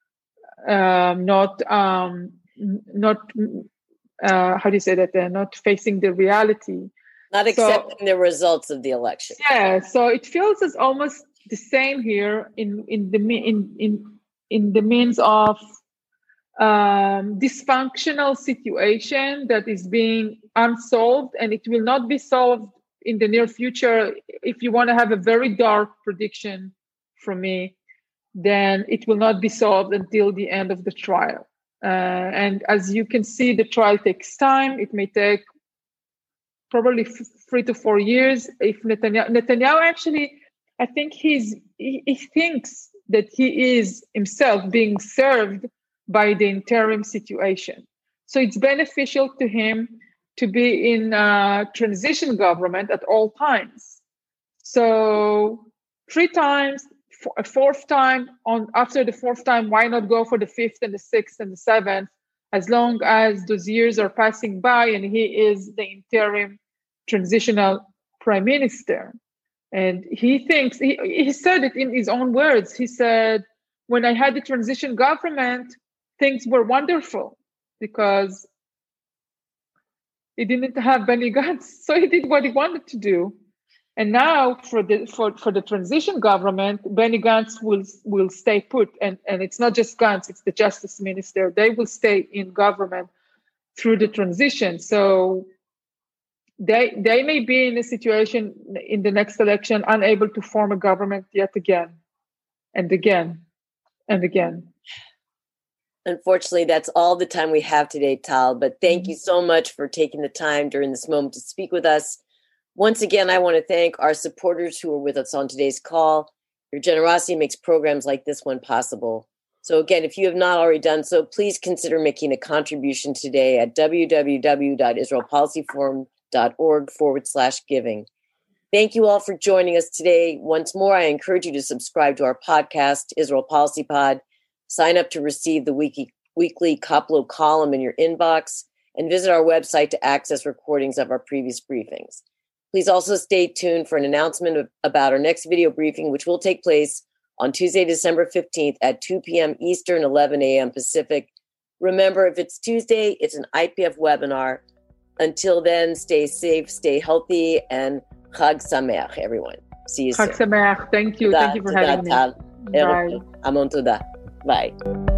not how do you say that? Not facing the reality, not accepting the results of the election. Yeah, so it feels as almost the same here in the means of dysfunctional situation that is being unsolved, and it will not be solved in the near future. If you want to have a very dark prediction from me, then it will not be solved until the end of the trial. And as you can see, the trial takes time. It may take probably 3 to 4 years. If Netanyahu actually, I think he thinks that he is himself being served by the interim situation. So it's beneficial to him to be in a transition government at all times. So 3 times, a 4th time, after the 4th time, why not go for the 5th and the 6th and the 7th, as long as those years are passing by and he is the interim transitional prime minister. And he thinks, he said it in his own words. He said, when I had the transition government, things were wonderful because he didn't have Benny Gantz, so he did what he wanted to do. And now for the transition government, Benny Gantz will stay put, and it's not just Gantz, it's the justice minister. They will stay in government through the transition. So they may be in a situation in the next election unable to form a government yet again and again and again. Unfortunately, that's all the time we have today, Tal. But thank you so much for taking the time during this moment to speak with us. Once again, I want to thank our supporters who are with us on today's call. Your generosity makes programs like this one possible. So again, if you have not already done so, please consider making a contribution today at www.israelpolicyforum.org/giving. Thank you all for joining us today. Once more, I encourage you to subscribe to our podcast, Israel Policy Pod. Sign up to receive the weekly Koplo column in your inbox, and visit our website to access recordings of our previous briefings. Please also stay tuned for an announcement about our next video briefing, which will take place on Tuesday, December 15th at 2 p.m. Eastern, 11 a.m. Pacific. Remember, if it's Tuesday, it's an IPF webinar. Until then, stay safe, stay healthy, and Chag Sameach, everyone. See you soon. Chag Sameach. Thank you. Thank you for having me. Bye. Amon toda. Bye.